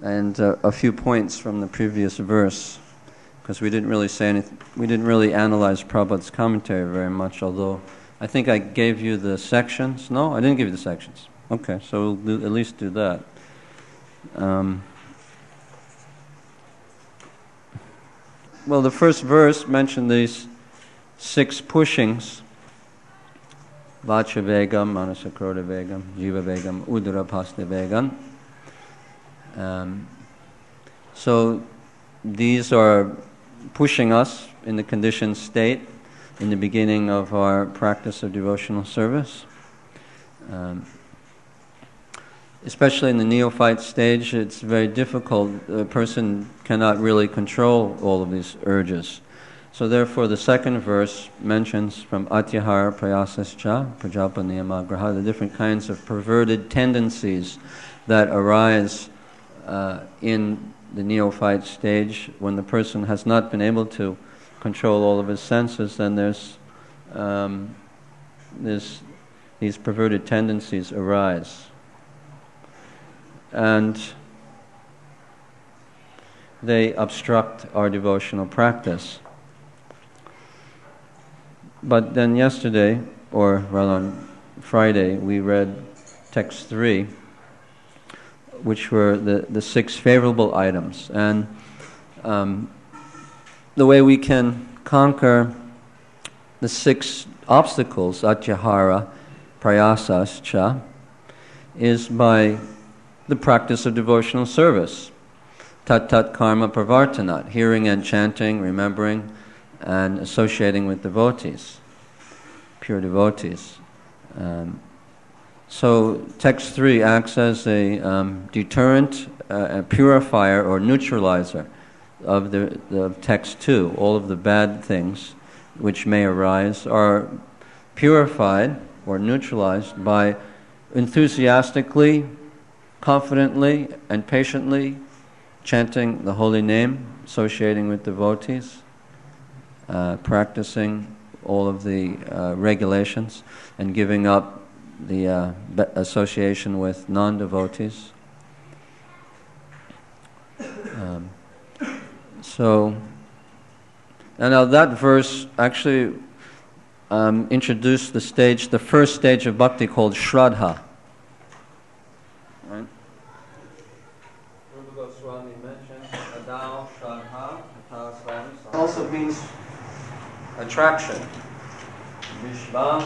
and a few points from the previous verse, because we didn't really say anything. We didn't really analyze Prabhupada's commentary very much, although I think I gave you the sections. No, I didn't give you the sections. Okay, so we'll at least do that. Well, the first verse mentioned these 6 pushings: Vacha Vegam, Manasakroda Vegam, Jiva Vegam, Udara Pasta Vegam. So these are pushing us in the conditioned state in the beginning of our practice of devotional service. Especially in the neophyte stage, it's very difficult. A person cannot really control all of these urges. So therefore, the second verse mentions from Atyahara Prayasascha, Prajapa Niyamagraha, the different kinds of perverted tendencies that arise in the neophyte stage. When the person has not been able to control all of his senses, then these perverted tendencies arise. And they obstruct our devotional practice. But then yesterday, or rather on Friday, we read text 3, which were the 6 favorable items. And the way we can conquer the 6 obstacles, atyahara, prayasascha, is by the practice of devotional service. Tat karma pravartanat, hearing and chanting, remembering, and associating with devotees, pure devotees. So text 3 acts as a deterrent, a purifier or neutralizer of the text 2. All of the bad things which may arise are purified or neutralized by enthusiastically, confidently, and patiently chanting the holy name, associating with devotees, practicing all of the regulations, and giving up the association with non-devotees. And now that verse actually introduced the first stage of bhakti called Shraddha. Right? Rupa Goswami mentioned Adao Shraddha, also means attraction, Vishvas,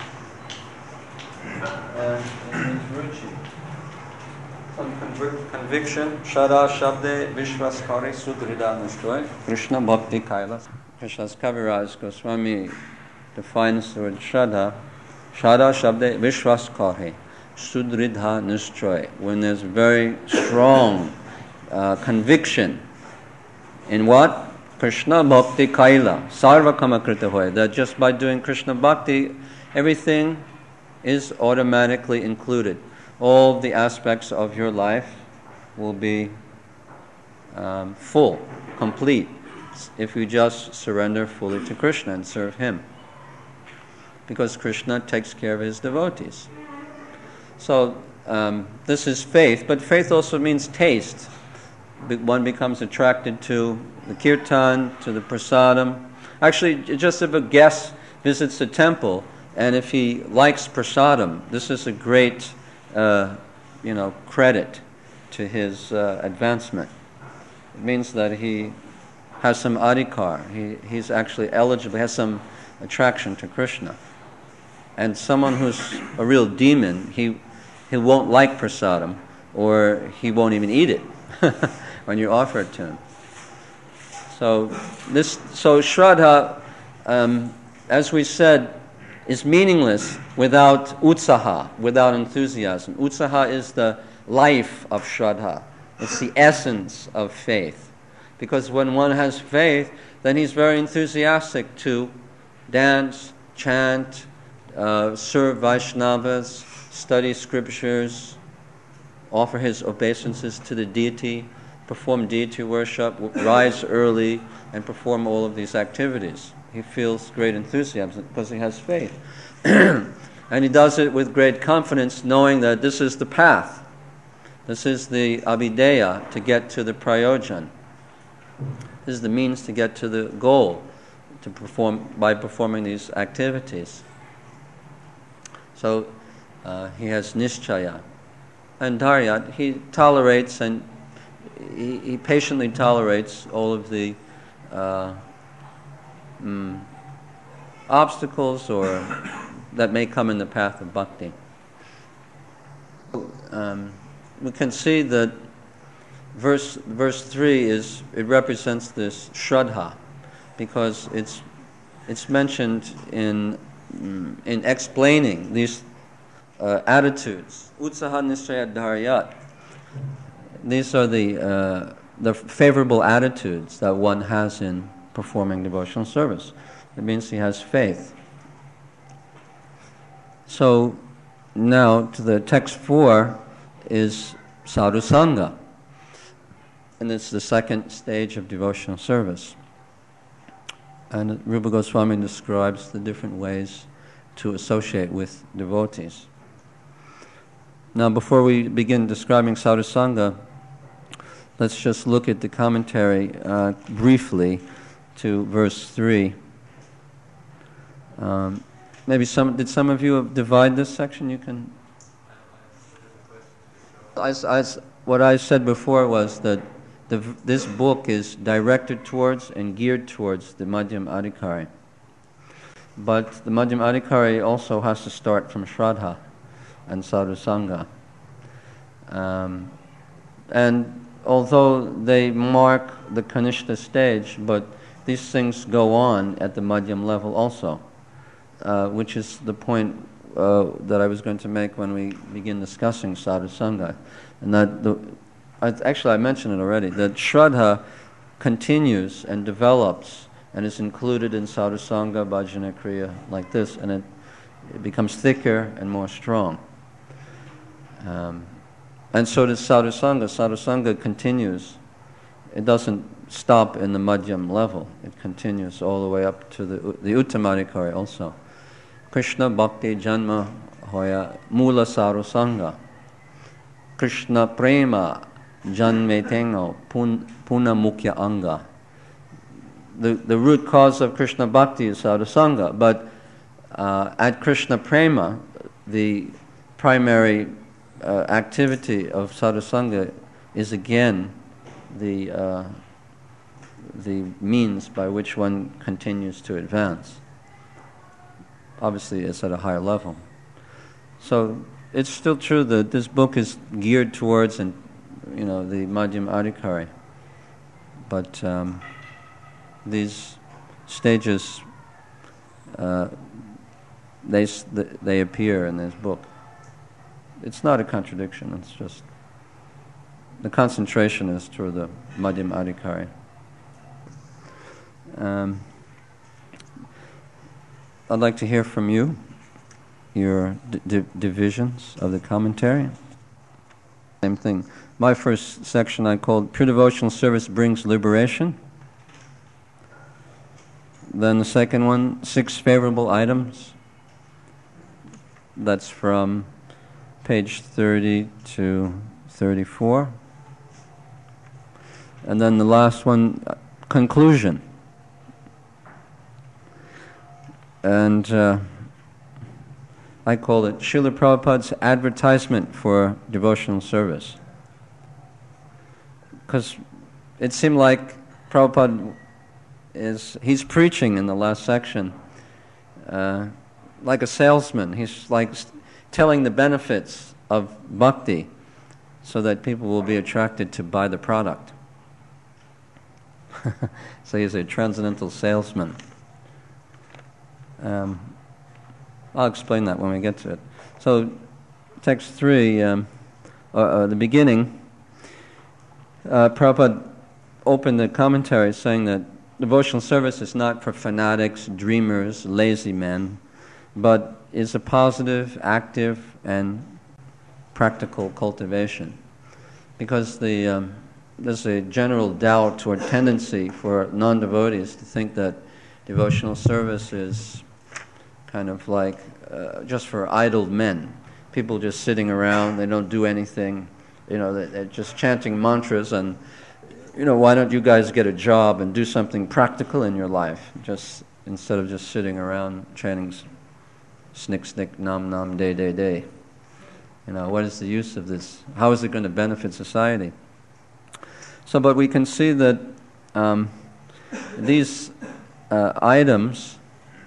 and it means ruchi. Some conviction, Shraddha Shabde Vishvaskari Sudhrida Nishtoy, Krishna Bhakti Kailas. Krishna's Kaviraj Goswami defines the word Shraddha Shabde Vishvaskari Sudridha Nishtoy. When there's very strong conviction in what? Krishna Bhakti Kaila, Sarva Kama Krita Hoy, that just by doing Krishna Bhakti, everything is automatically included. All the aspects of your life will be full, complete, if you just surrender fully to Krishna and serve Him. Because Krishna takes care of His devotees. So this is faith, but faith also means taste. One becomes attracted to the kirtan, to the prasadam. Actually, just if a guest visits the temple, and if he likes prasadam, this is a great, credit to his advancement. It means that he has some adhikar. He's actually eligible. He has some attraction to Krishna. And someone who's a real demon, he won't like prasadam, or he won't even eat it when you offer it to him. So Shraddha, as we said, is meaningless without utsaha, without enthusiasm. Utsaha is the life of Shraddha. It's the essence of faith. Because when one has faith, then he's very enthusiastic to dance, chant, serve Vaishnavas, study scriptures, offer his obeisances to the deity, perform deity worship, rise early, and perform all of these activities. He feels great enthusiasm because he has faith. And he does it with great confidence, knowing that this is the path. This is the abhideya to get to the prayojan. This is the means to get to the goal by performing these activities. So he has nishchaya. And dharyat, he tolerates and he patiently tolerates all of the obstacles or that may come in the path of bhakti. We can see that verse 3 represents this shraddha, because it's mentioned in explaining these attitudes. Utsaha nishchaya dharyat. These are the favorable attitudes that one has in performing devotional service. It means he has faith. So now to the text 4 is sadhusanga, and it's the second stage of devotional service. And Rupa Goswami describes the different ways to associate with devotees. Now, before we begin describing sadhusanga, let's just look at the commentary briefly to verse 3. Did some of you divide this section? You can. What I said before was that this book is directed towards and geared towards the Madhyam Adhikari. But the Madhyam Adhikari also has to start from Shraddha and Sadhusanga. And although they mark the Kanishta stage, but these things go on at the Madhyam level also, which is the point that I was going to make when we begin discussing Sadhusanga. And that I mentioned it already, that Shraddha continues and develops and is included in Sadhusanga, Bhajana Kriya, like this, and it becomes thicker and more strong. And so does Sadhusanga. Sadhusanga continues. It doesn't stop in the Madhyam level. It continues all the way up to the Uttamadhikari also. Krishna Bhakti Janma Hoya Mula Sadhusanga. Krishna Prema Janmetengo Puna Mukhya Anga. The root cause of Krishna Bhakti is Sadhusanga, but at Krishna Prema, the primary activity of Sadhusanga is again the means by which one continues to advance. Obviously, it's at a higher level. So it's still true that this book is geared towards the Madhyam Adhikari, but these stages they appear in this book. It's not a contradiction. It's just the concentration is toward the Madhyam Adhikari. I'd like to hear from you, your divisions of the commentary. Same thing. My first section I called Pure Devotional Service Brings Liberation. Then the second one, 6 Favorable Items. That's from page 30 to 34. And then the last one, Conclusion. And I call it Srila Prabhupada's advertisement for devotional service. Because it seemed like Prabhupada he's preaching in the last section like a salesman. He's like telling the benefits of bhakti so that people will be attracted to buy the product. So he's a transcendental salesman. I'll explain that when we get to it. So, text 3, the beginning, Prabhupada opened the commentary saying that devotional service is not for fanatics, dreamers, lazy men, but is a positive, active, and practical cultivation. Because there's a general doubt or tendency for non-devotees to think that devotional service is kind of like just for idle men. People just sitting around, they don't do anything, they're just chanting mantras and, why don't you guys get a job and do something practical in your life, just instead of just sitting around chanting snick, snick, nam, nam, day, day, day. What is the use of this? How is it going to benefit society? So, but we can see that these items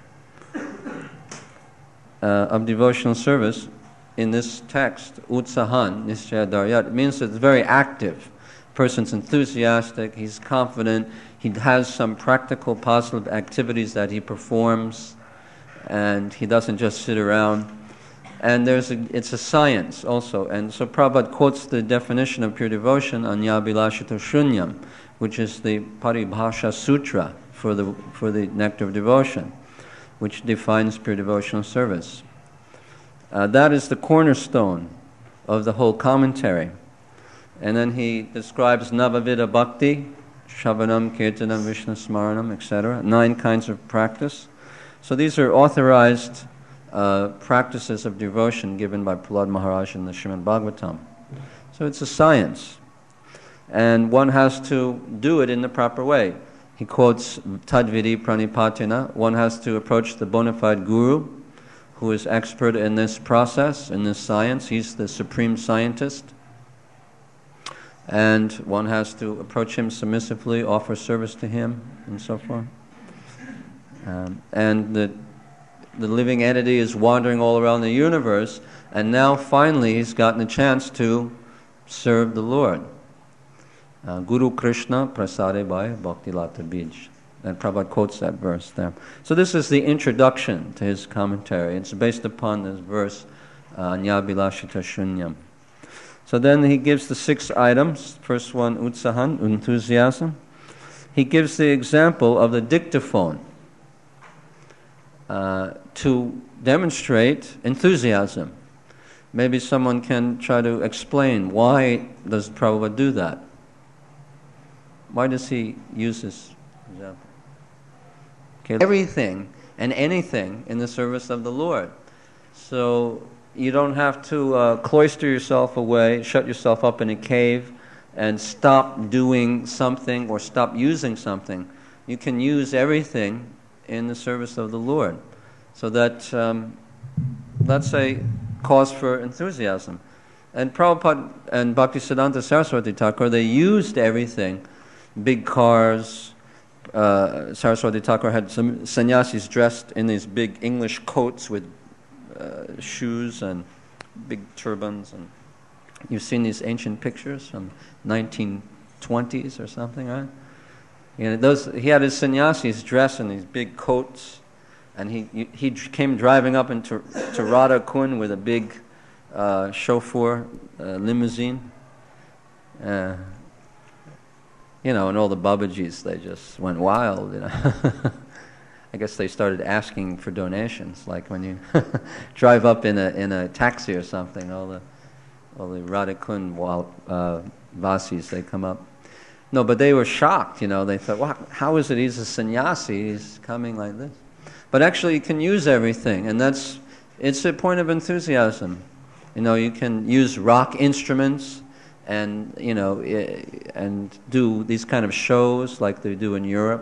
of devotional service in this text, utsahan, nishchaya daryat, it means that it's very active. Person's enthusiastic, he's confident, he has some practical positive activities that he performs, and he doesn't just sit around. And it's a science also. And so Prabhupada quotes the definition of pure devotion, Anyabilashita Shunyam, which is the Paribhasha Sutra for the Nectar of Devotion, which defines pure devotional service. That is the cornerstone of the whole commentary. And then he describes Navavida Bhakti, Shavanam, Kirtanam, Vishnu Smaranam, etc., 9 kinds of practice. So these are authorized practices of devotion given by Prahlad Maharaj in the Srimad Bhagavatam. So it's a science. And one has to do it in the proper way. He quotes Tadvidi Pranipatina. One has to approach the bona fide guru who is expert in this process, in this science. He's the supreme scientist. And one has to approach him submissively, offer service to him, and so forth. And the living entity is wandering all around the universe, and now finally he's gotten a chance to serve the Lord. Guru Krishna prasade by Bhakti Lata Bij. And Prabhupada quotes that verse there. So this is the introduction to his commentary. It's based upon this verse, Anyabilashita Shunyam. So then he gives the 6 items. First one, utsahan, enthusiasm. He gives the example of the dictaphone to demonstrate enthusiasm. Maybe someone can try to explain, why does Prabhupada do that? Why does he use this example? Okay, everything and anything in the service of the Lord. So you don't have to cloister yourself away, shut yourself up in a cave, and stop doing something or stop using something. You can use everything in the service of the Lord. So that's a cause for enthusiasm. And Prabhupada and Bhaktisiddhanta Saraswati Thakur, they used everything. Big cars. Saraswati Thakur had some sannyasis dressed in these big English coats with shoes and big turbans. And you've seen these ancient pictures from 1920s or something, right? He had his sannyasis dressed in these big coats, and he came driving up into Radha Kund with a big chauffeur limousine. And all the Babajis, they just went wild, I guess they started asking for donations, like when you drive up in a taxi or something, all the Radha Kund Vasis, they come up. No, but they were shocked, They thought, wow, how is it he's a sannyasi, he's coming like this? But actually, you can use everything, and it's a point of enthusiasm. You can use rock instruments and, and do these kind of shows like they do in Europe.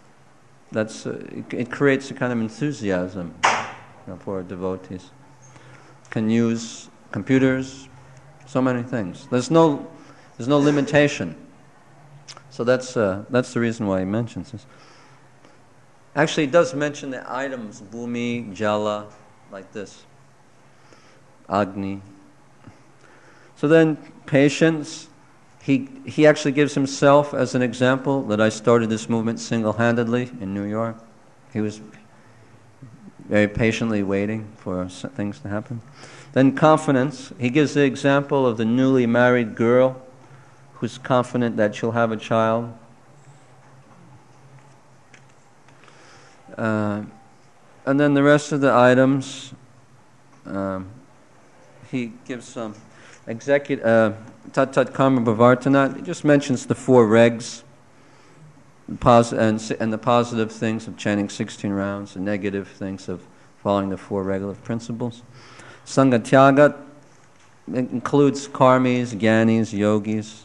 It creates a kind of enthusiasm for devotees. Can use computers, so many things. There's no limitation. So that's the reason why he mentions this. Actually, he does mention the items, bhumi, jala, like this, agni. So then, patience. He actually gives himself as an example that I started this movement single-handedly in New York. He was very patiently waiting for things to happen. Then confidence. He gives the example of the newly married girl who's confident that she'll have a child. And then the rest of the items, he gives some Tat Karma Bhavartana. He just mentions the 4 regs, and the positive things of chanting 16 rounds, the negative things of following the 4 regulative principles. Sangha Tyaga, includes karmis, gyanis, yogis.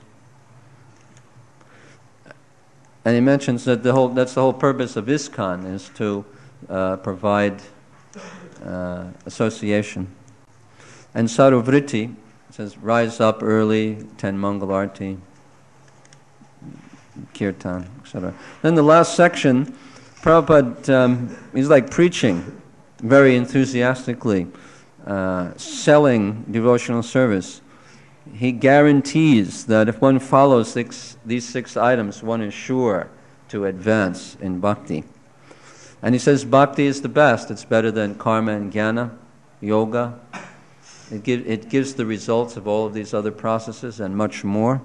And he mentions that that's the whole purpose of ISKCON, is to provide association. And Saruvritti says, rise up early, 10 Mangalarti, Kirtan, etc. Then the last section, Prabhupada, he's like preaching very enthusiastically, selling devotional service. He guarantees that if one follows these 6 items, one is sure to advance in bhakti. And he says bhakti is the best. It's better than karma and jnana, yoga. It gives the results of all of these other processes and much more.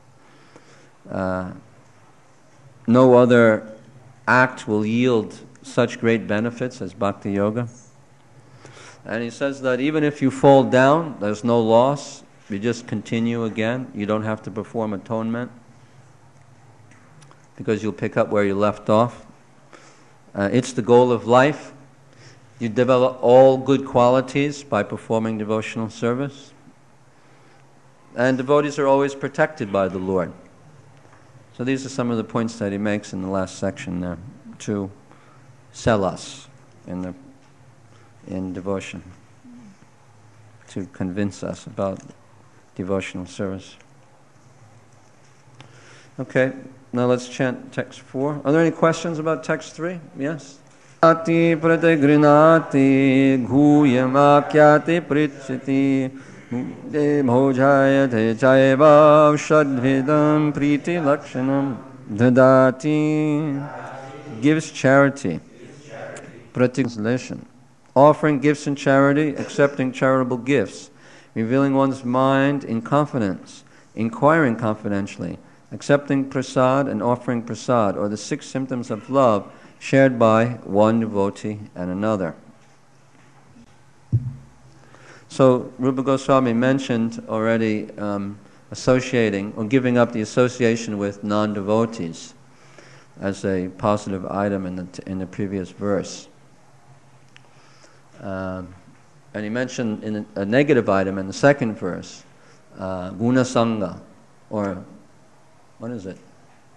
No other act will yield such great benefits as bhakti yoga. And he says that even if you fall down, there's no loss. You just continue again. You don't have to perform atonement because you'll pick up where you left off. It's the goal of life. You develop all good qualities by performing devotional service. And devotees are always protected by the Lord. So these are some of the points that he makes in the last section there to sell us in devotion, to convince us about devotional service. Okay, now let's chant text 4. Are there any questions about text 3? Yes? Ati pratigrinati ghuyamakyati prichiti de bhojayate jayavav shadvidam priti lakshanam dadati. Gives charity. Pratigrination. Offering gifts in charity, accepting charitable gifts, revealing one's mind in confidence, inquiring confidentially, accepting prasad and offering prasad, or the 6 symptoms of love shared by one devotee and another. So Rupa Goswami mentioned already associating or giving up the association with non-devotees as a positive item in the previous verse. And he mentioned in a negative item in the second verse, guna sangha, or what is it?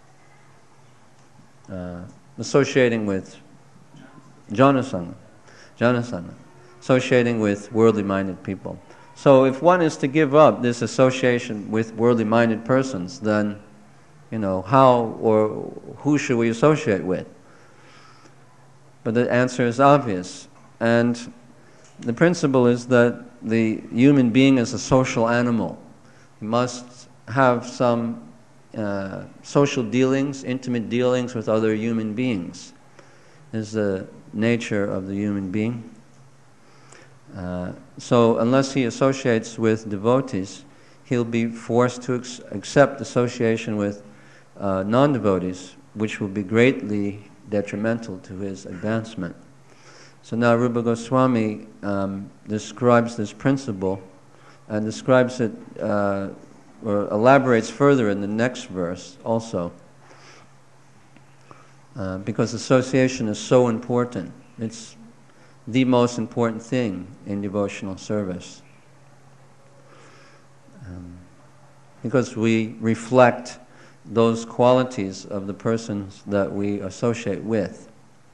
Associating with janasangha, associating with worldly-minded people. So if one is to give up this association with worldly-minded persons, then, how or who should we associate with? But the answer is obvious. And the principle is that the human being is a social animal. He must have some social dealings, intimate dealings with other human beings. This is the nature of the human being. So unless he associates with devotees, he'll be forced to accept association with non-devotees, which will be greatly detrimental to his advancement. So now Rupa Goswami describes this principle and describes it or elaborates further in the next verse also, because association is so important. It's the most important thing in devotional service, because we reflect those qualities of the persons that we associate with.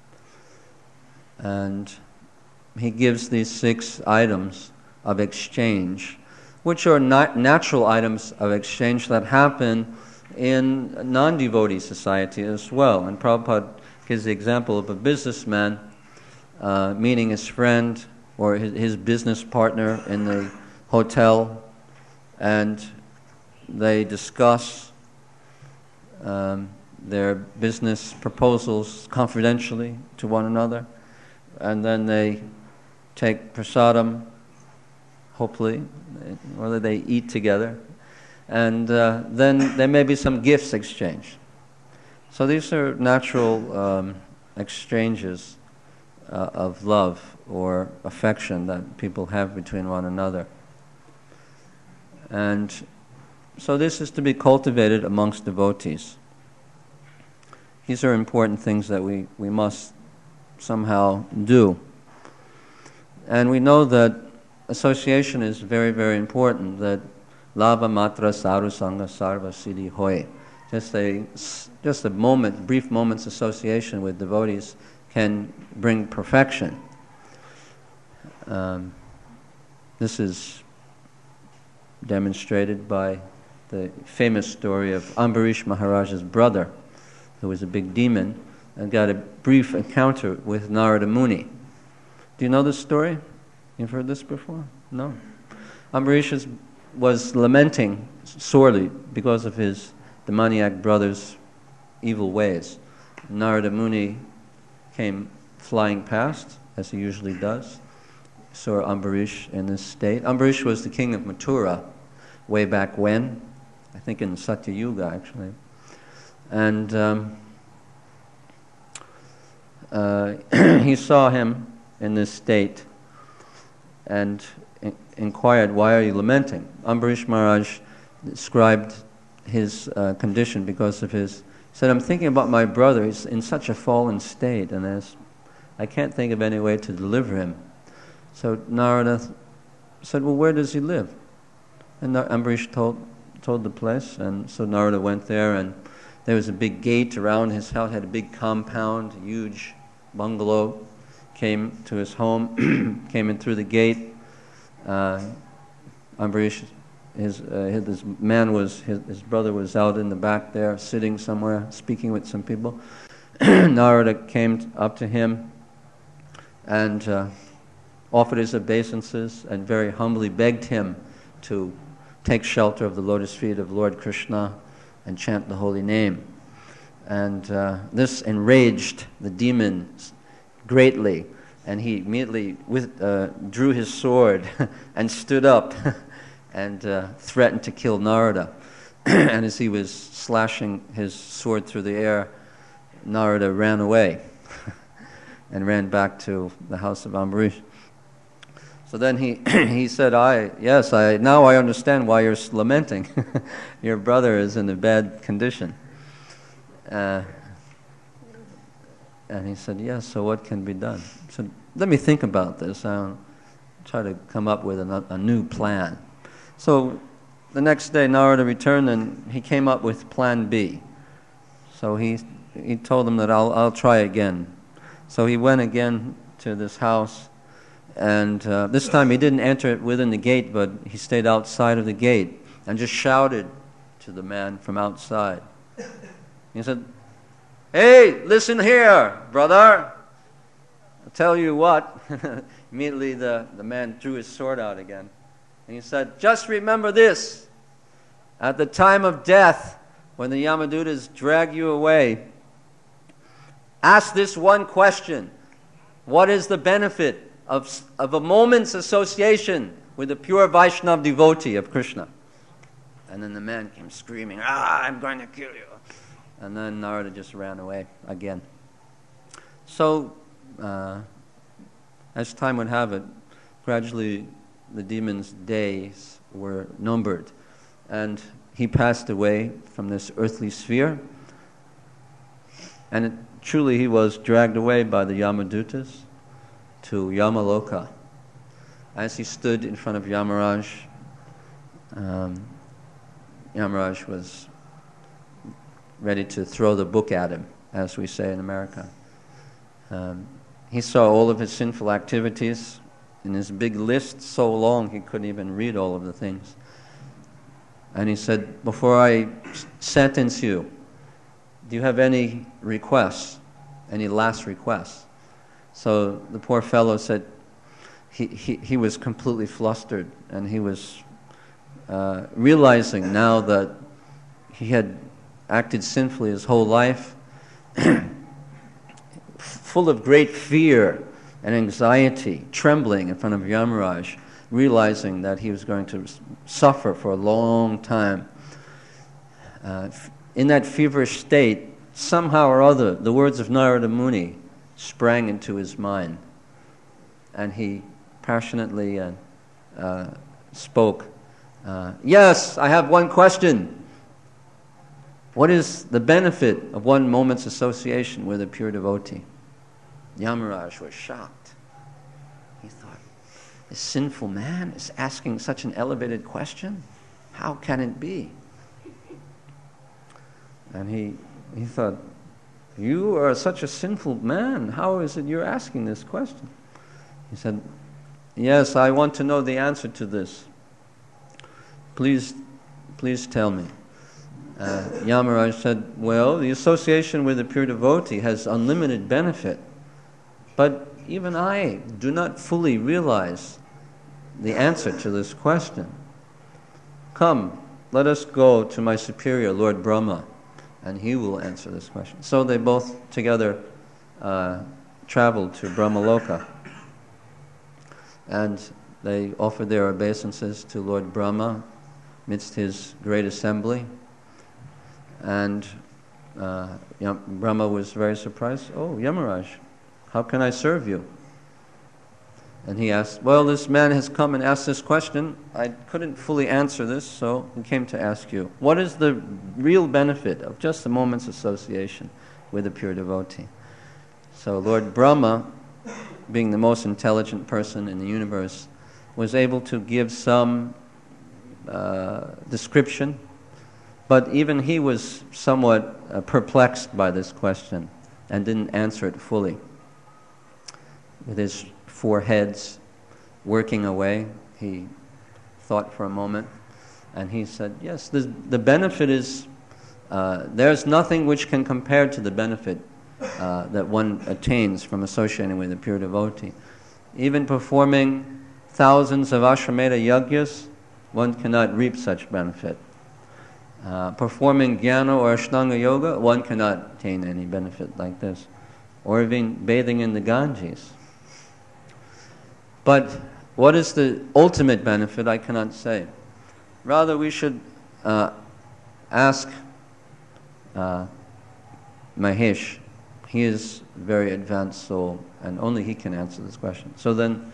And he gives these 6 items of exchange, which are natural items of exchange that happen in non-devotee society as well. And Prabhupada gives the example of a businessman meeting his friend or his business partner in the hotel, and they discuss their business proposals confidentially to one another, and then they take prasadam, hopefully, or they eat together, and then there may be some gifts exchanged. So these are natural exchanges of love or affection that people have between one another. And so this is to be cultivated amongst devotees. These are important things that we must somehow do. And we know that association is very, very important, that lava matra saru sangha sarva siddhi hoy. Just a moment, brief moment's association with devotees can bring perfection. This is demonstrated by the famous story of Ambarish Maharaj's brother, who was a big demon, and got a brief encounter with Narada Muni. Do you know this story? You've heard this before? No. Ambarish was lamenting sorely because of his demoniac brother's evil ways. Narada Muni came flying past, as he usually does, saw Ambarish in this state. Ambarish was the king of Mathura way back when, I think in Satya Yuga actually. And he saw him in this state and inquired, "Why are you lamenting?" Ambarish Maharaj described his condition because of his... He said, "I'm thinking about my brother. He's in such a fallen state, and I can't think of any way to deliver him." So Narada said, "Well, where does he live?" And Ambarish told the place, and so Narada went there, and there was a big gate around his house, had a big compound, a huge bungalow, came to his home, came in through the gate. Ambarish, his brother was out in the back there, sitting somewhere, speaking with some people. Narada came up to him and offered his obeisances and very humbly begged him to take shelter of the lotus feet of Lord Krishna and chant the holy name. And this enraged the demons greatly, and he immediately drew his sword and stood up and threatened to kill Narada. And as he was slashing his sword through the air, Narada ran away and ran back to the house of Ambarish. So then he said, now I understand why you're lamenting. Your brother is in a bad condition. And he said, "Yes, so what can be done?" So let me think about this. I'll try to come up with a new plan. So the next day Narada returned and he came up with plan B. So he told him that I'll try again. So he went again to this house, and this time he didn't enter it within the gate, but he stayed outside of the gate and just shouted to the man from outside. He said, "Hey, listen here, brother. I'll tell you what." Immediately the man drew his sword out again. And he said, "Just remember this. At the time of death, when the Yamadutas drag you away, ask this one question. What is the benefit of a moment's association with a pure Vaishnava devotee of Krishna?" And then the man came screaming, "I'm going to kill you." And then Narada just ran away again. So, as time would have it, gradually the demon's days were numbered. And he passed away from this earthly sphere. And truly he was dragged away by the Yamadutas to Yamaloka. As he stood in front of Yamaraj, Yamaraj was ready to throw the book at him, as we say in America. He saw all of his sinful activities in his big list, so long he couldn't even read all of the things. And he said, "Before I sentence you, do you have any requests, any last requests?" So the poor fellow said he was completely flustered, and he was realizing now that he had acted sinfully his whole life, full of great fear and anxiety, trembling in front of Yamaraj, realizing that he was going to suffer for a long time. In that feverish state, somehow or other, the words of Narada Muni sprang into his mind, and he passionately spoke, "Yes, I have one question. What is the benefit of one moment's association with a pure devotee?" Yamaraj was shocked. He thought, This sinful man is asking such an elevated question? How can it be? And he thought, you are such a sinful man. How is it you're asking this question? He said, yes, I want to know the answer to this. Please tell me. Yamaraj said, well, the association with a pure devotee has unlimited benefit, but even I do not fully realize the answer to this question. Come, let us go to my superior, Lord Brahma, and he will answer this question. So they both together traveled to Brahmaloka, and they offered their obeisances to Lord Brahma amidst his great assembly. And Brahma was very surprised. Oh, Yamaraj, how can I serve you? And he asked, well, this man has come and asked this question. I couldn't fully answer this, so we came to ask you. What is the real benefit of just a moment's association with a pure devotee? So Lord Brahma, being the most intelligent person in the universe, was able to give some description, but even he was somewhat perplexed by this question and didn't answer it fully. With his 4 heads working away, he thought for a moment, and he said, yes, the benefit is, there's nothing which can compare to the benefit that one attains from associating with a pure devotee. Even performing thousands of Ashwamedha yajnas, one cannot reap such benefit. Performing jnana or ashtanga yoga, one cannot attain any benefit like this. Or even bathing in the Ganges. But what is the ultimate benefit, I cannot say. Rather, we should ask Mahesh. He is a very advanced soul, and only he can answer this question. So then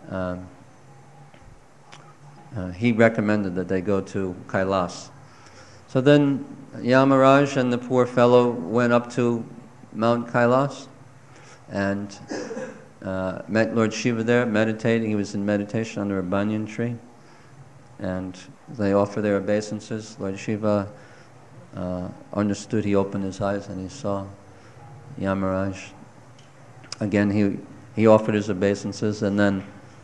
he recommended that they go to Kailas. So then Yamaraj and the poor fellow went up to Mount Kailas and met Lord Shiva there, meditating. He was in meditation under a banyan tree. And they offered their obeisances. Lord Shiva understood. He opened his eyes and he saw Yamaraj. Again, he offered his obeisances, and then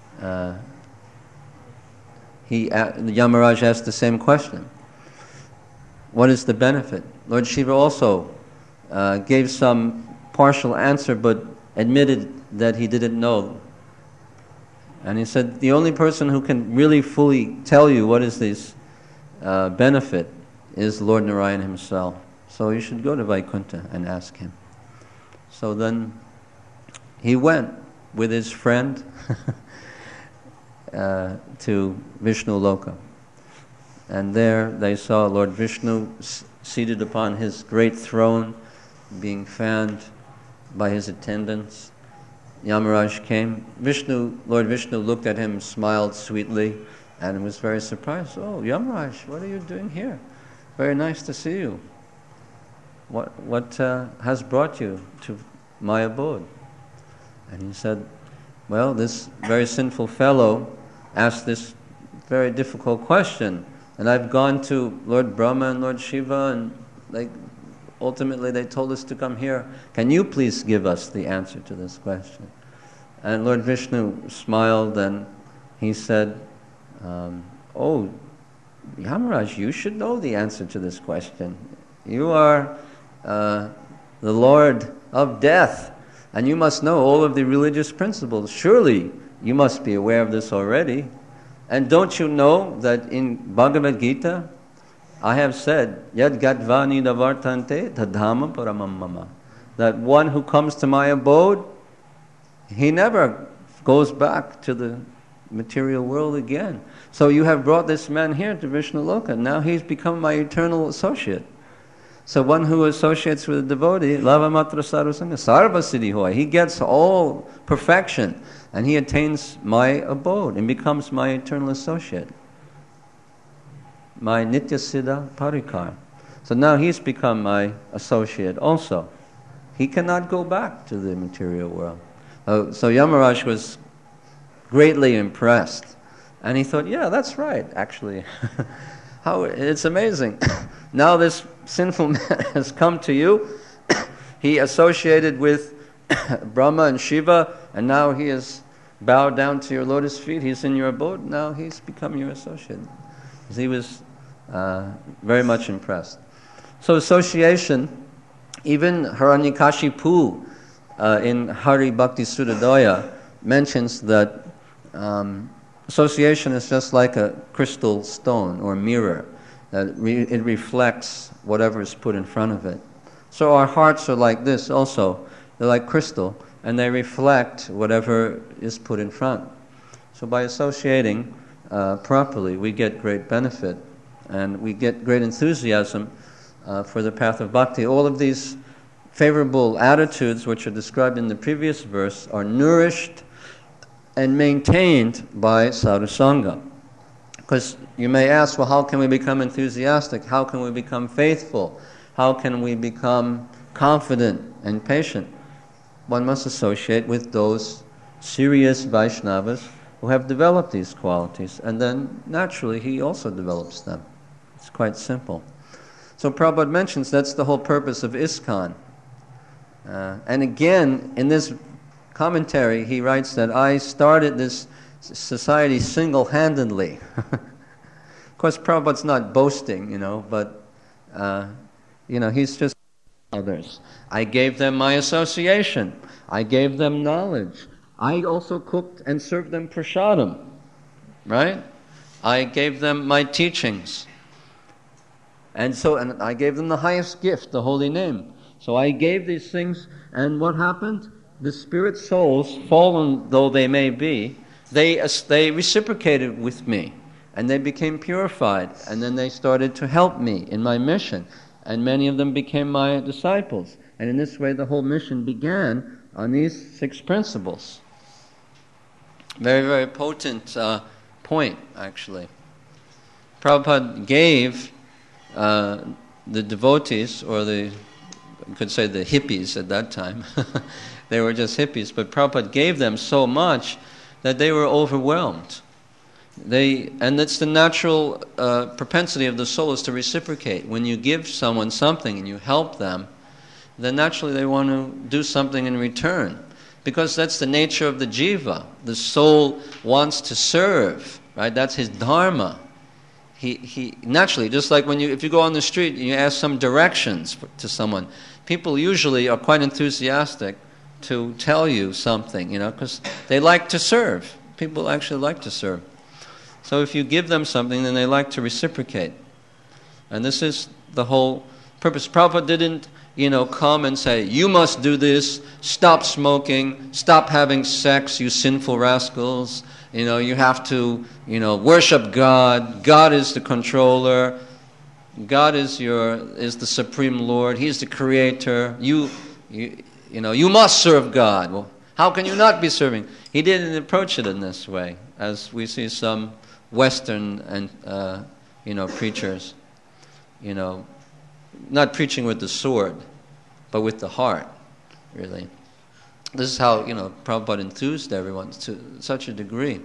Yamaraj asked the same question. What is the benefit? Lord Shiva also gave some partial answer, but admitted that he didn't know. And he said, the only person who can really fully tell you what is this benefit is Lord Narayan himself. So you should go to Vaikuntha and ask him. So then he went with his friend to Vishnu Loka. And there they saw Lord Vishnu seated upon his great throne, being fanned by his attendants. Yamaraj came. Lord Vishnu looked at him, smiled sweetly, and was very surprised. Oh, Yamaraj, what are you doing here? Very nice to see you. What has brought you to my abode? And he said, well, this very sinful fellow asked this very difficult question. And I've gone to Lord Brahma and Lord Shiva, and ultimately they told us to come here. Can you please give us the answer to this question? And Lord Vishnu smiled and he said, oh, Yamaraj, you should know the answer to this question. You are the Lord of death, and you must know all of the religious principles. Surely you must be aware of this already. And don't you know that in Bhagavad Gita, I have said, Yad Gatvani Davartante Tadhama Paramam Mama, that one who comes to my abode, he never goes back to the material world again. So you have brought this man here to Vishnu Loka. Now he's become my eternal associate. So one who associates with a devotee, Lava Matra Sarvasanga, Sarva Siddhi Hoy, he gets all perfection, and he attains my abode and becomes my eternal associate, my Nitya Siddha Parikar. So now he's become my associate also. He cannot go back to the material world. So Yamaraj was greatly impressed. And he thought, yeah, that's right, actually. It's amazing. Now this sinful man has come to you. He associated with Brahma and Shiva, and now he has bowed down to your lotus feet. He's in your abode. Now he's become your associate. He was very much impressed. So association, even Hiranyakashipu in Hari Bhakti Sudadaya mentions that association is just like a crystal stone or mirror. It reflects whatever is put in front of it. So our hearts are like this also. They're like crystal, and they reflect whatever is put in front. So by associating properly, we get great benefit, and we get great enthusiasm for the path of bhakti. All of these favorable attitudes, which are described in the previous verse, are nourished and maintained by sadhusanga. Because you may ask, well, how can we become enthusiastic? How can we become faithful? How can we become confident and patient? One must associate with those serious Vaishnavas who have developed these qualities, and then naturally he also develops them. It's quite simple. So Prabhupada mentions that's the whole purpose of ISKCON. And again, in this commentary, he writes that I started this society single-handedly. Of course, Prabhupada's not boasting, but, he's just others. I gave them my association. I gave them knowledge. I also cooked and served them prasadam, right? I gave them my teachings. And I gave them the highest gift, the holy name. So I gave these things, and what happened? The spirit souls, fallen though they may be, they reciprocated with me, and they became purified, and then they started to help me in my mission, and many of them became my disciples. And in this way, the whole mission began on these 6 principles. Very, very potent point, actually. Prabhupada gave the devotees, or you could say the hippies at that time, they were just hippies, but Prabhupada gave them so much that they were overwhelmed. And it's the natural propensity of the soul is to reciprocate. When you give someone something and you help them, then naturally they want to do something in return. Because that's the nature of the jiva. The soul wants to serve, right? That's his dharma. He naturally, just like if you go on the street and you ask some directions to someone, people usually are quite enthusiastic to tell you something, because they like to serve. People actually like to serve. So if you give them something, then they like to reciprocate. And this is the whole purpose. Prabhupada didn't, come and say, you must do this, stop smoking, stop having sex, you sinful rascals. You have to, worship God. God is the controller. God is the supreme Lord. He's the creator. You must serve God. Well, how can you not be serving? He didn't approach it in this way, as we see some Western and preachers, not preaching with the sword, but with the heart, really. This is how Prabhupada enthused everyone to such a degree.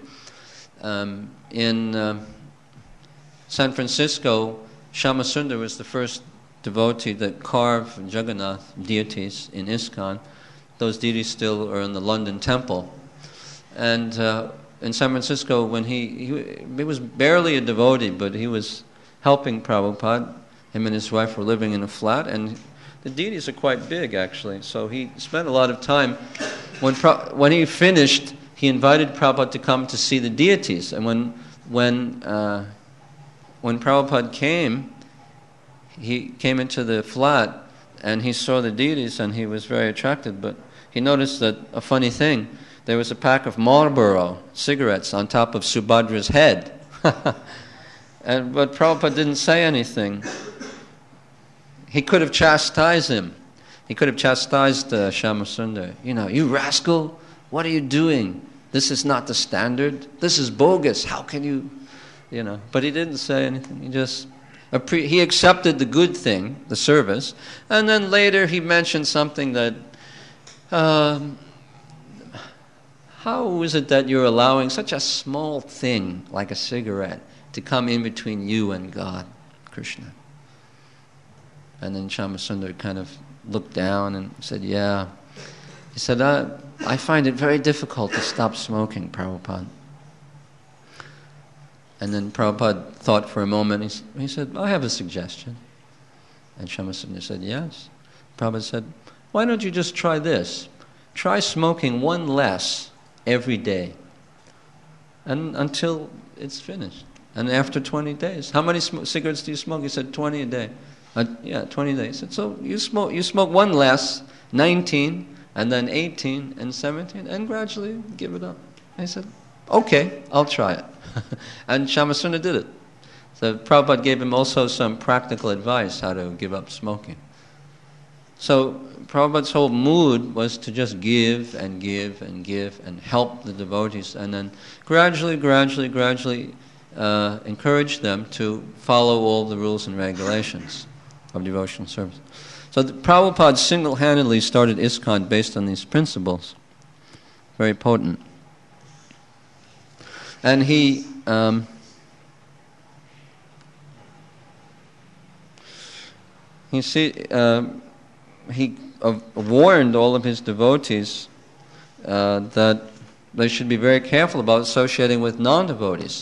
In San Francisco, Shyamasundar was the first devotee that carved Jagannath deities in ISKCON. Those deities still are in the London Temple. And in San Francisco, when he was barely a devotee, but he was helping Prabhupada. Him and his wife were living in a flat, and the deities are quite big, actually. So he spent a lot of time. When he finished, he invited Prabhupada to come to see the deities. And when Prabhupada came, he came into the flat, and he saw the deities, and he was very attracted. But he noticed that a funny thing, there was a pack of Marlboro cigarettes on top of Subhadra's head. But Prabhupada didn't say anything. He could have chastised him. He could have chastised Shyamasundar. You rascal, what are you doing? This is not the standard. This is bogus. How can you, But he didn't say anything. He accepted the good thing, the service, and then later he mentioned something that, how how is it that you're allowing such a small thing like a cigarette to come in between you and God, Krishna? And then Shyamasundar kind of looked down and said, yeah. He said, I find it very difficult to stop smoking, Prabhupada. And then Prabhupada thought for a moment. He said, I have a suggestion. And Shyamasundar said, yes. Prabhupada said, why don't you just try this? Try smoking one less every day, and until it's finished. And after 20 days, how many cigarettes do you smoke? He said 20 a day. 20 days. He said, so you smoke one less, 19, and then 18 and 17, and gradually give it up. I said, okay, I'll try it. And Shyamasundar did it. So Prabhupada gave him also some practical advice how to give up smoking. So Prabhupada's whole mood was to just give and give and give and help the devotees, and then gradually encourage them to follow all the rules and regulations of devotional service. So Prabhupada single-handedly started ISKCON based on these principles. Very potent. And he warned all of his devotees that they should be very careful about associating with non-devotees.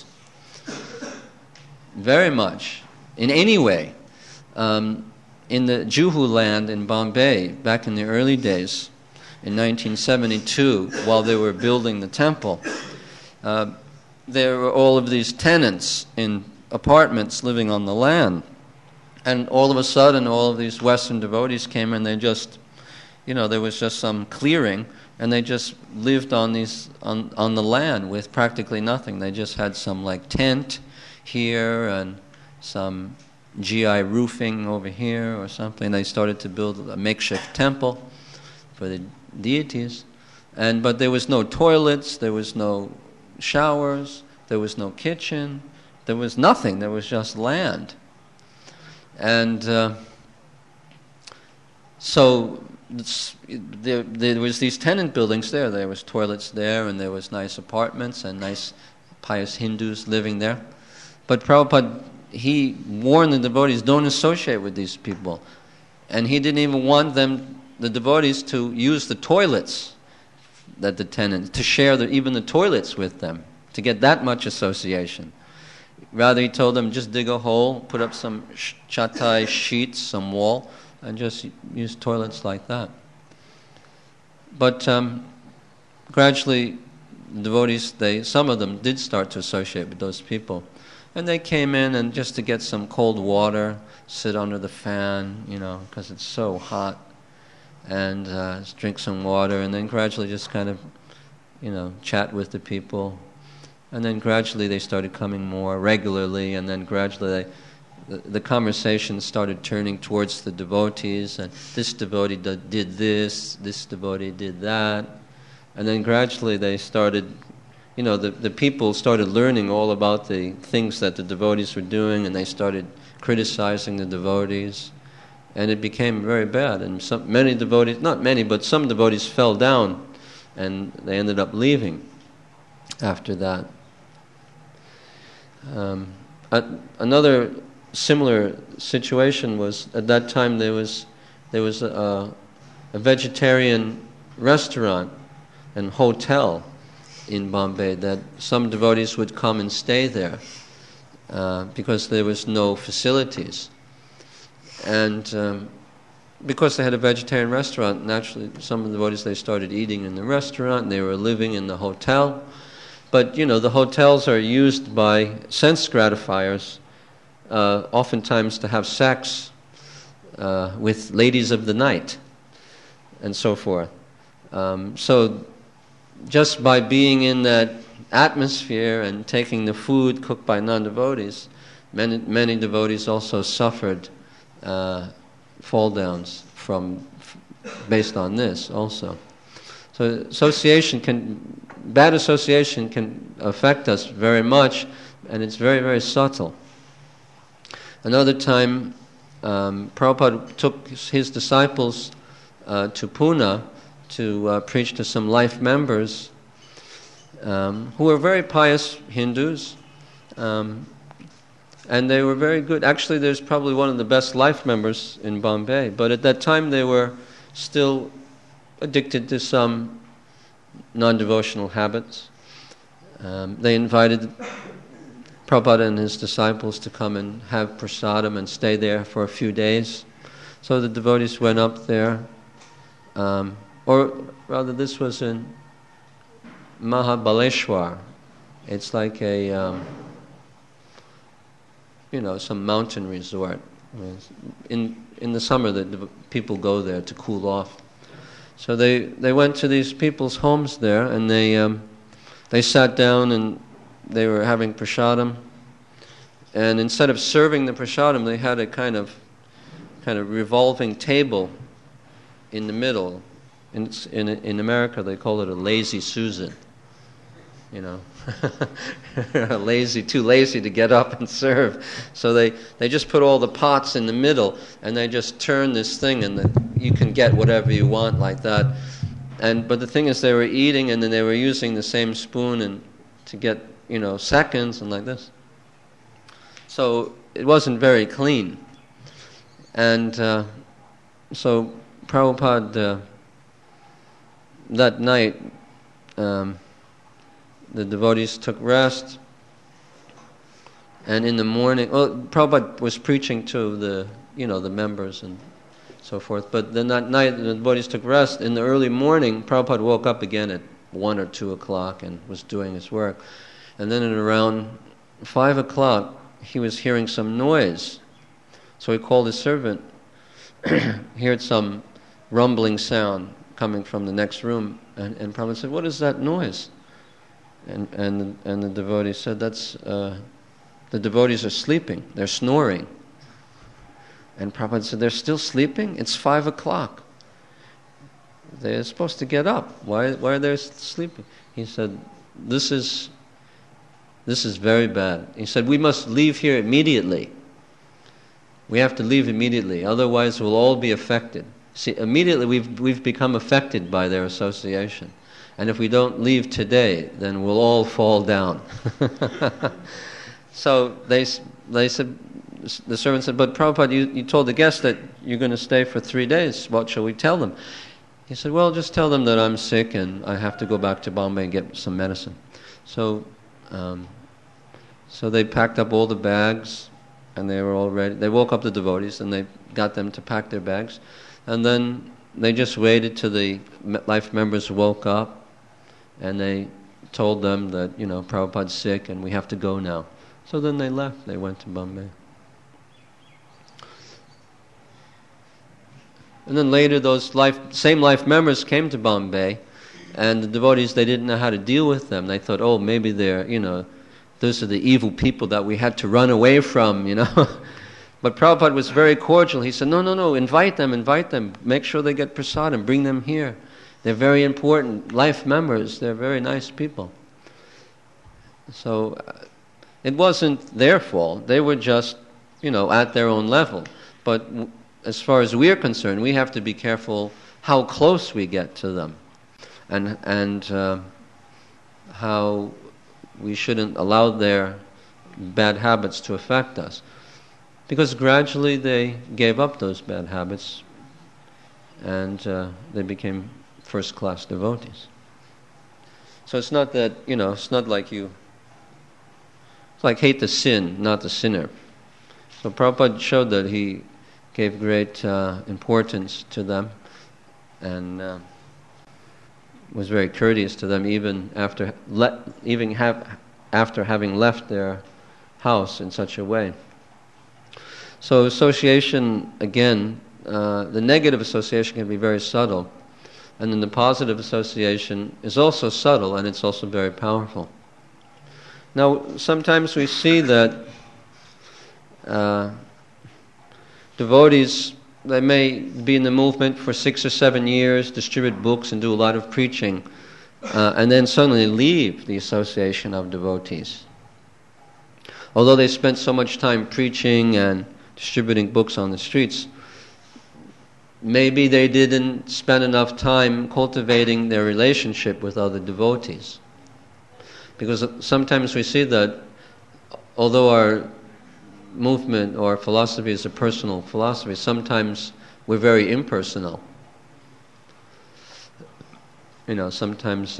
Very much. In any way. In the Juhu land in Bombay, back in the early days, in 1972, while they were building the temple, there were all of these tenants in apartments living on the land. And all of a sudden, all of these Western devotees came and they just, there was just some clearing, and they just lived on the land with practically nothing. They just had some like tent here and some GI roofing over here or something. They started to build a makeshift temple for the deities. But there was no toilets, there was no showers, there was no kitchen, there was nothing, there was just land. And so there was these tenant buildings there was toilets there, and there was nice apartments and nice pious Hindus living there. But Prabhupada, he warned the devotees, don't associate with these people. And he didn't even want the devotees, to use the toilets that the tenants, to share even the toilets with them, to get that much association. Rather, he told them, just dig a hole, put up some chatai sheets, some wall, and just use toilets like that. But gradually, the devotees, some of them did start to associate with those people. And they came in and just to get some cold water, sit under the fan, because it's so hot, and drink some water, and then gradually just kind of, chat with the people. And then gradually they started coming more regularly, and then gradually the conversation started turning towards the devotees, and this devotee did this devotee did that. And then gradually they started, the people started learning all about the things that the devotees were doing, and they started criticizing the devotees. And it became very bad. And many devotees, not many, but some devotees fell down, and they ended up leaving after that. Another similar situation was, at that time there was a vegetarian restaurant and hotel in Bombay that some devotees would come and stay there because there was no facilities. And because they had a vegetarian restaurant, naturally some of the devotees, they started eating in the restaurant, and they were living in the hotel. But, the hotels are used by sense gratifiers, oftentimes to have sex with ladies of the night, and so forth. So just by being in that atmosphere and taking the food cooked by non-devotees, many devotees also suffered fall downs based on this also. So bad association can affect us very much, and it's very, very subtle. Another time, Prabhupada took his disciples to Pune to preach to some life members, who were very pious Hindus, and they were very good. Actually, there's probably one of the best life members in Bombay, but at that time they were still addicted to some non-devotional habits. They invited Prabhupada and his disciples to come and have prasadam and stay there for a few days. So the devotees went up there, or rather this was in Mahabaleshwar. It's like a, some mountain resort. In the summer, the people go there to cool off. So they went to these people's homes there, and they sat down and they were having prasadam. And instead of serving the prasadam, they had a kind of revolving table in the middle. In America, they call it a lazy Susan. Too lazy to get up and serve. So they just put all the pots in the middle, and they just turn this thing, and you can get whatever you want like that. But the thing is, they were eating, and then they were using the same spoon and to get seconds and like this. So it wasn't very clean. And so Prabhupada that night. The devotees took rest, and in the morning, Prabhupada was preaching to the members and so forth. But then that night, the devotees took rest. In the early morning, Prabhupada woke up again at 1 or 2 o'clock and was doing his work. And then at around 5 o'clock, he was hearing some noise. So he called his servant. He heard some rumbling sound coming from the next room, and Prabhupada said, "What is that noise?" And the devotee said, "That's the devotees are sleeping. They're snoring." And Prabhupada said, "They're still sleeping? It's 5 o'clock. They're supposed to get up. Why are they sleeping?" He said, "This is very bad." He said, "We must leave here immediately. We have to leave immediately, otherwise we'll all be affected." See, immediately we've become affected by their association. And if we don't leave today, then we'll all fall down. So they said, the servant said, "But Prabhupada, you told the guests that you're going to stay for 3 days. What shall we tell them?" He said, "Well, just tell them that I'm sick and I have to go back to Bombay and get some medicine." So they packed up all the bags, and they were all ready. They woke up the devotees and they got them to pack their bags. And then they just waited till the life members woke up, and they told them that, Prabhupada's sick and we have to go now. So then they left. They went to Bombay. And then later those same life members came to Bombay, and the devotees, they didn't know how to deal with them. They thought, "Oh, maybe they're, those are the evil people that we had to run away from, But Prabhupada was very cordial. He said, no, invite them. Make sure they get prasadam, bring them here. They're very important life members. They're very nice people. So it wasn't their fault. They were just, at their own level. But as far as we're concerned, we have to be careful how close we get to them, and how we shouldn't allow their bad habits to affect us. Because gradually they gave up those bad habits, and they became first-class devotees. So it's not that, it's not like it's like hate the sin, not the sinner. So Prabhupada showed that he gave great importance to them, and was very courteous to them even after having left their house in such a way. So association, again, the negative association can be very subtle, and then the positive association is also subtle, and it's also very powerful. Now, sometimes we see that devotees, they may be in the movement for 6 or 7 years, distribute books and do a lot of preaching, and then suddenly leave the association of devotees. Although they spent so much time preaching and distributing books on the streets, maybe they didn't spend enough time cultivating their relationship with other devotees. Because sometimes we see that although our movement or philosophy is a personal philosophy, sometimes we're very impersonal. Sometimes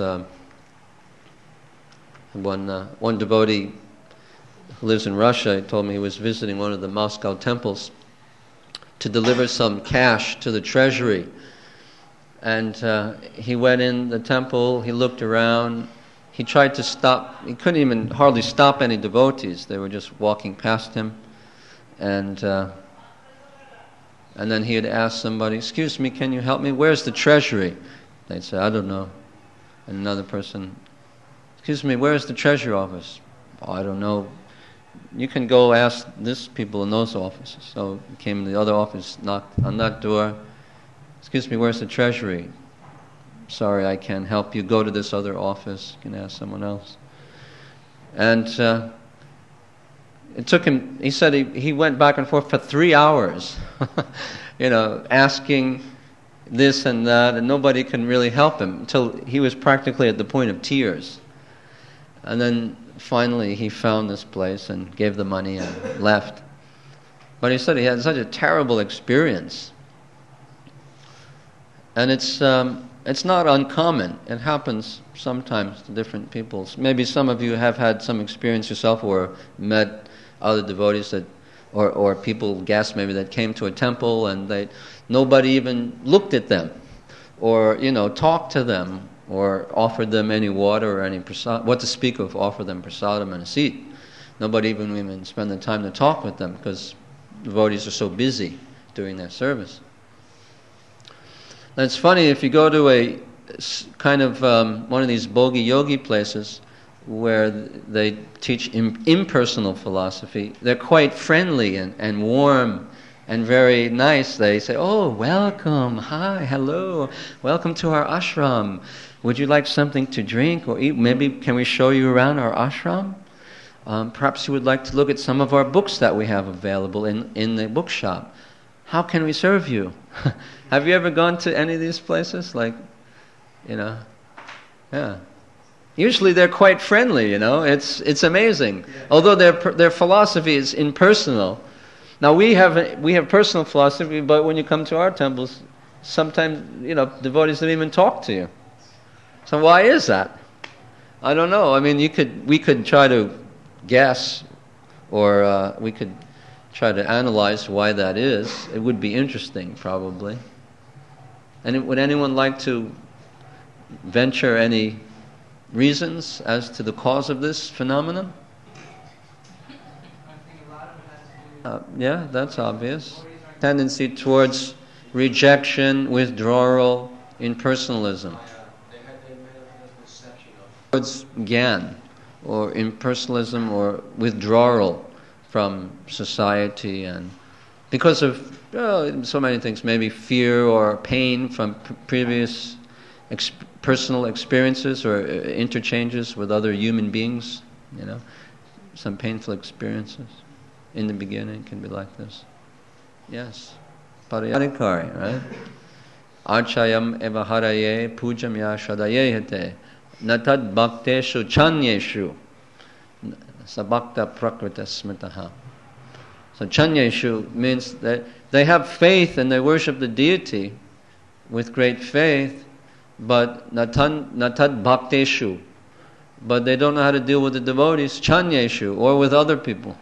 one devotee who lives in Russia told me he was visiting one of the Moscow temples to deliver some cash to the treasury. And he went in the temple, he looked around, he tried to stop, he couldn't even hardly stop any devotees. They were just walking past him. And then he had asked somebody, "Excuse me, can you help me? Where's the treasury?" They'd say, "I don't know." And another person, "Excuse me, where's the treasury office?" "Oh, I don't know. You can go ask this people in those offices." So he came to the other office, knocked on that door. "Excuse me, where's the treasury?" "Sorry, I can't help you. Go to this other office. You can ask someone else." And it took him, he said he went back and forth for 3 hours, asking this and that, and nobody can really help him until he was practically at the point of tears. And then finally he found this place and gave the money and left. But he said he had such a terrible experience. And it's not uncommon. It happens sometimes to different people. Maybe some of you have had some experience yourself or met other devotees or people, guests maybe, that came to a temple and nobody even looked at them or, talked to them or offered them any water or any prasad. What to speak of offer them prasadam and a seat. Nobody even spend the time to talk with them because devotees are so busy doing their service. And it's funny, if you go to a kind of one of these bhogi yogi places where they teach impersonal philosophy, they're quite friendly and warm and very nice. They say, "Oh, welcome, hi, hello, welcome to our ashram. Would you like something to drink or eat? Maybe can we show you around our ashram? Perhaps you would like to look at some of our books that we have available in the bookshop. How can we serve you?" Have you ever gone to any of these places? Yeah. Usually they're quite friendly, It's amazing. Although their philosophy is impersonal. Now we have personal philosophy, but when you come to our temples, sometimes devotees don't even talk to you. So why is that? I don't know. I mean, we could try to guess, or we could try to analyze why that is. It would be interesting, probably. And would anyone like to venture any reasons as to the cause of this phenomenon? Yeah, that's obvious. Tendency towards rejection, withdrawal, impersonalism. Towards gyan, or impersonalism, or withdrawal from society, and because of so many things, maybe fear or pain from previous personal experiences or interchanges with other human beings, some painful experiences in the beginning can be like this. Yes, pariyadikari, right? Archayam eva haraye pujam ya shadayehate natad bhakteshu chanyeshu sabhakta prakrita smritaha. So chanyeshu means that they have faith and they worship the deity with great faith, but natad bhakteshu, but they don't know how to deal with the devotees, chanyeshu, or with other people.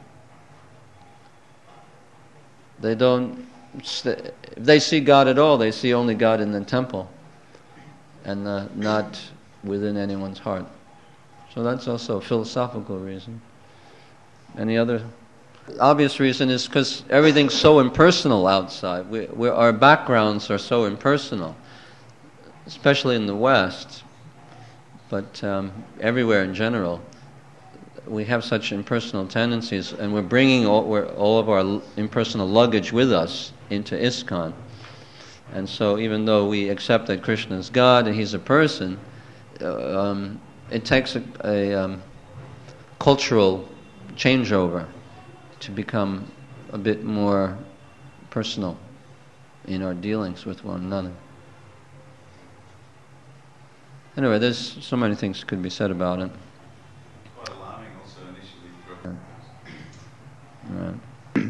If they see God at all, they see only God in the temple and not within anyone's heart. So that's also a philosophical reason. Any other? The obvious reason is because everything's so impersonal outside. Our backgrounds are so impersonal, especially in the West, but everywhere in general. We have such impersonal tendencies, and we're bringing all of our impersonal luggage with us into ISKCON. And so even though we accept that Krishna is God and He's a person, it takes a cultural changeover to become a bit more personal in our dealings with one another. Anyway, there's so many things could be said about it.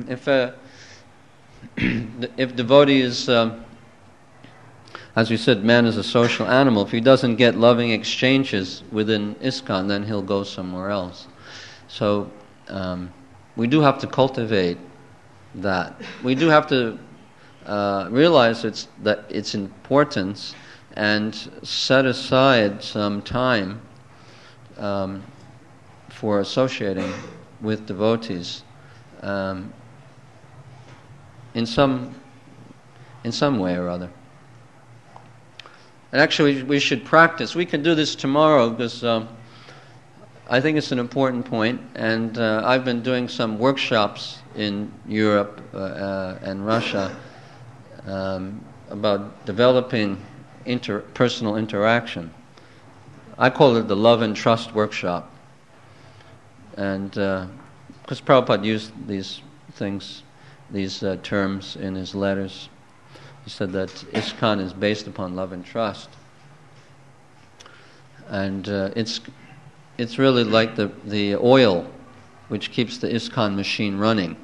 if devotee is, as we said, man is a social animal. If he doesn't get loving exchanges within ISKCON, then he'll go somewhere else. So we do have to cultivate that. We do have to realize its importance and set aside some time for associating with devotees in some way or other. And actually, we should practice. We can do this tomorrow because I think it's an important point. And I've been doing some workshops in Europe and Russia about developing interpersonal interaction. I call it the Love and Trust Workshop. And because Prabhupada used these things, these terms in his letters. He said that ISKCON is based upon love and trust. And it's really like the oil which keeps the ISKCON machine running.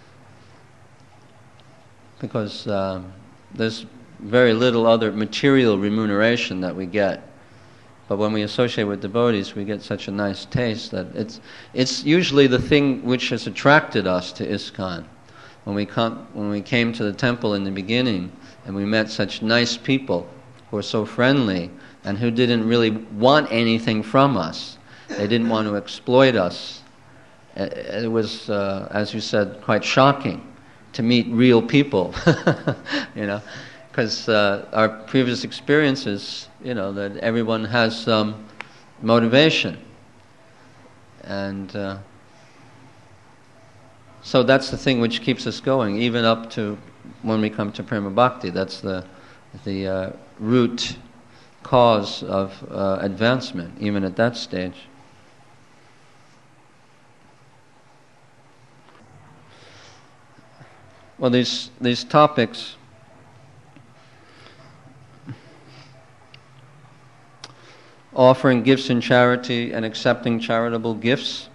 Because there's very little other material remuneration that we get. But when we associate with devotees, we get such a nice taste that it's usually the thing which has attracted us to ISKCON. When we came to the temple in the beginning, and we met such nice people who were so friendly and who didn't really want anything from us. They didn't want to exploit us. It was, as you said, quite shocking to meet real people, because our previous experiences, that everyone has some motivation. And so that's the thing which keeps us going, even up to when we come to Prema Bhakti. That's the root cause of advancement, even at that stage. Well, these topics offering gifts in charity and accepting charitable gifts.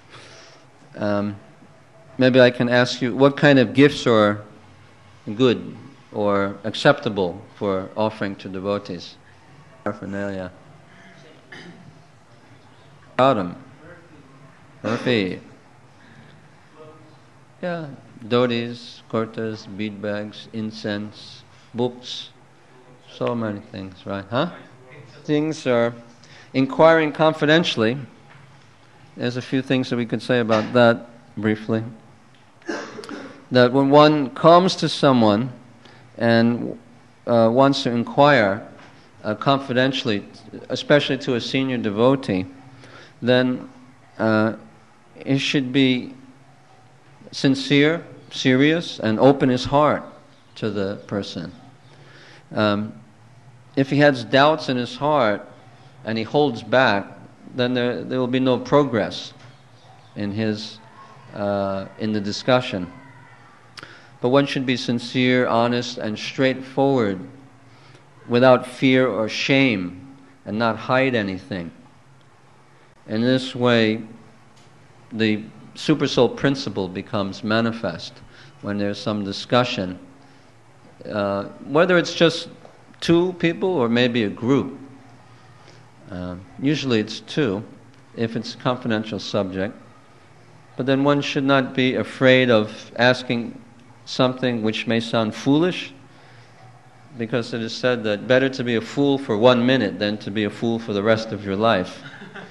Maybe I can ask you, what kind of gifts are good or acceptable for offering to devotees? Paraphernalia. Autumn. Murphy. Yeah. Dhotis, kurtas, bead bags, incense, books, so many things, right? Huh? Things are inquiring confidentially. There's a few things that we could say about that briefly. That when one comes to someone and wants to inquire confidentially, especially to a senior devotee, then it should be sincere, serious, and open his heart to the person. If he has doubts in his heart and he holds back, then there will be no progress in the discussion. But one should be sincere, honest, and straightforward, without fear or shame, and not hide anything. In this way, the Supersoul principle becomes manifest when there's some discussion, whether it's just two people or maybe a group. Usually it's two, if it's a confidential subject. But then one should not be afraid of asking something which may sound foolish, because it is said that better to be a fool for 1 minute than to be a fool for the rest of your life.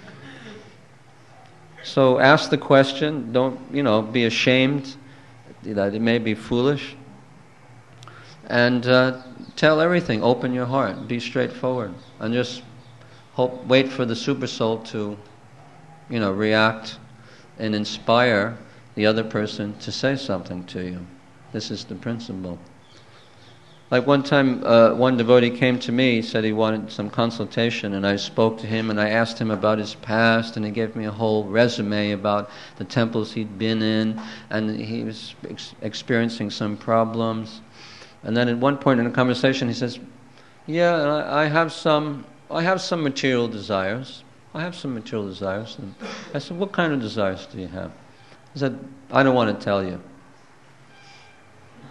So ask the question, don't, be ashamed that it may be foolish. And tell everything, open your heart, be straightforward. And just wait for the Supersoul to, react and inspire the other person to say something to you. This is the principle. Like one time, one devotee came to me, he said he wanted some consultation, and I spoke to him and I asked him about his past, and he gave me a whole resume about the temples he'd been in, and he was experiencing some problems. And then at one point in the conversation he says, yeah, I have some material desires. I have some material desires. And I said, what kind of desires do you have? He said, I don't want to tell you.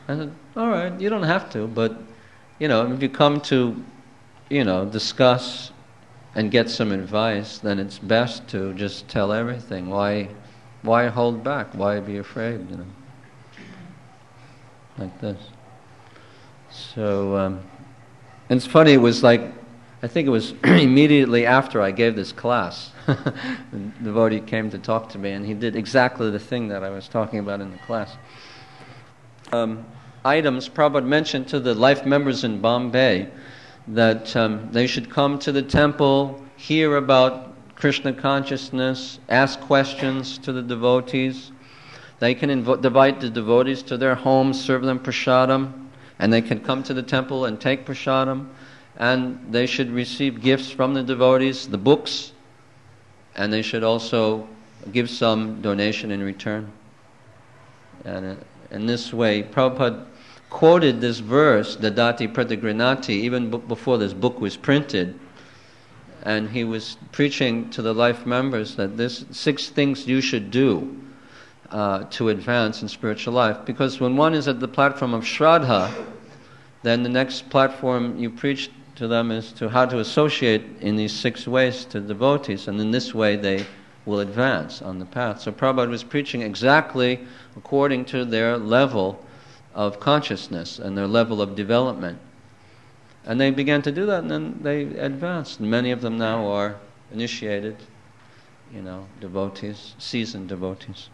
I said, all right, you don't have to, but, if you come to, discuss and get some advice, then it's best to just tell everything. Why hold back? Why be afraid, Like this. So, and it's funny, it was like, I think it was immediately after I gave this class, the devotee came to talk to me, and he did exactly the thing that I was talking about in the class. Items Prabhupada mentioned to the life members in Bombay that they should come to the temple, hear about Krishna consciousness, ask questions to the devotees. They can invite the devotees to their homes, serve them prasadam, and they can come to the temple and take prasadam, and they should receive gifts from the devotees, the books, and they should also give some donation in return. And in this way, Prabhupada quoted this verse, Dadati Pratagrinati, even before this book was printed, and he was preaching to the life members that this 6 things you should do to advance in spiritual life. Because when one is at the platform of Shraddha, then the next platform you preach to them is to how to associate in these 6 ways to devotees, and in this way they will advance on the path. So Prabhupada was preaching exactly according to their level of consciousness and their level of development. And they began to do that, and then they advanced. And many of them now are initiated, devotees, seasoned devotees.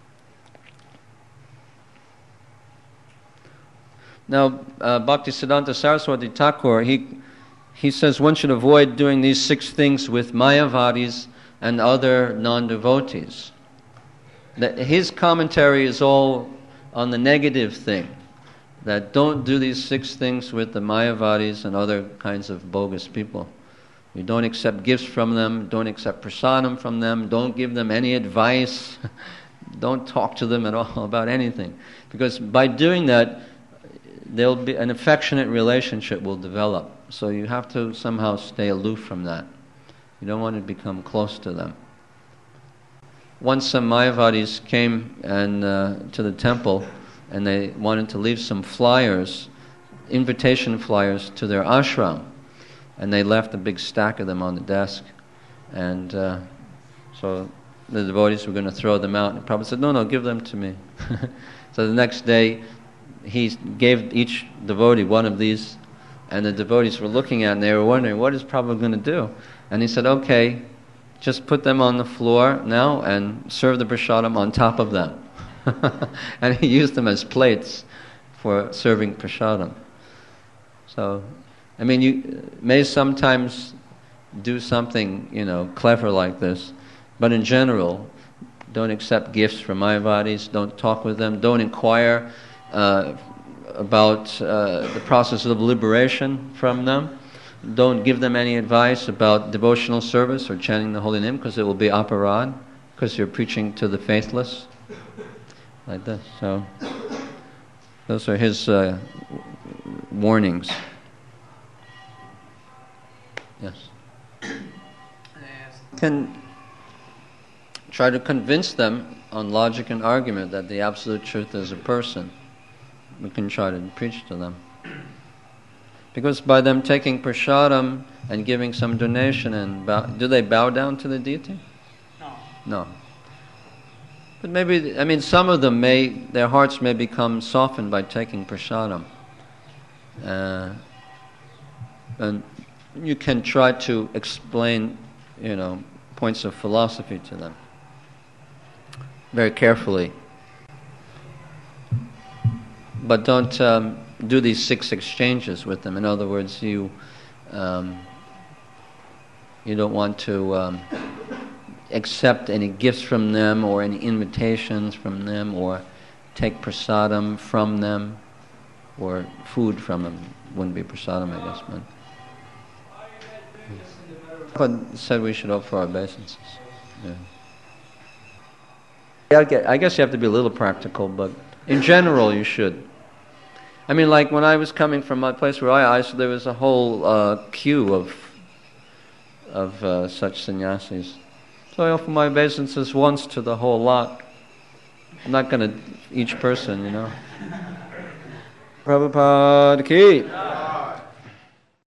Now, Bhaktisiddhanta Saraswati Thakur, he says one should avoid doing these 6 things with Mayavadis and other non-devotees. His commentary is all on the negative thing, that don't do these 6 things with the Mayavadis and other kinds of bogus people. You don't accept gifts from them, don't accept prasadam from them, don't give them any advice, don't talk to them at all about anything. Because by doing that, there'll be an affectionate relationship will develop. So you have to somehow stay aloof from that. You don't want to become close to them. Once some Mayavadis came to the temple, and they wanted to leave some flyers, invitation flyers, to their ashram. And they left a big stack of them on the desk. And so the devotees were going to throw them out. And Prabhupada said, no, give them to me. So the next day, he gave each devotee one of these, and the devotees were looking at it, and they were wondering, what is Prabhupada going to do? And he said, okay, just put them on the floor now and serve the prasadam on top of them. And he used them as plates for serving prasadam. So, you may sometimes do something, clever like this, but in general, don't accept gifts from Mayavadis, don't talk with them, don't inquire about the process of liberation from them. Don't give them any advice about devotional service or chanting the holy name, because it will be aparad, because you're preaching to the faithless. Like this. So, those are his warnings. Yes. Can try to convince them on logic and argument that the absolute truth is a person. We can try to preach to them. Because by them taking prasadam and giving some donation, do they bow down to the deity? No. But maybe, some of them their hearts may become softened by taking prasadam. And you can try to explain, points of philosophy to them very carefully. But don't do these 6 exchanges with them. In other words, you don't want to accept any gifts from them or any invitations from them or take prasadam from them or food from them. Wouldn't be prasadam, I guess. But Prabhupada said we should offer our obeisances. Yeah. I guess you have to be a little practical, but in general you should. Like when I was coming from my place where I there was a whole queue of such sannyasis. So I offer my obeisances once to the whole lot. I'm not going to each person, Prabhupada ki.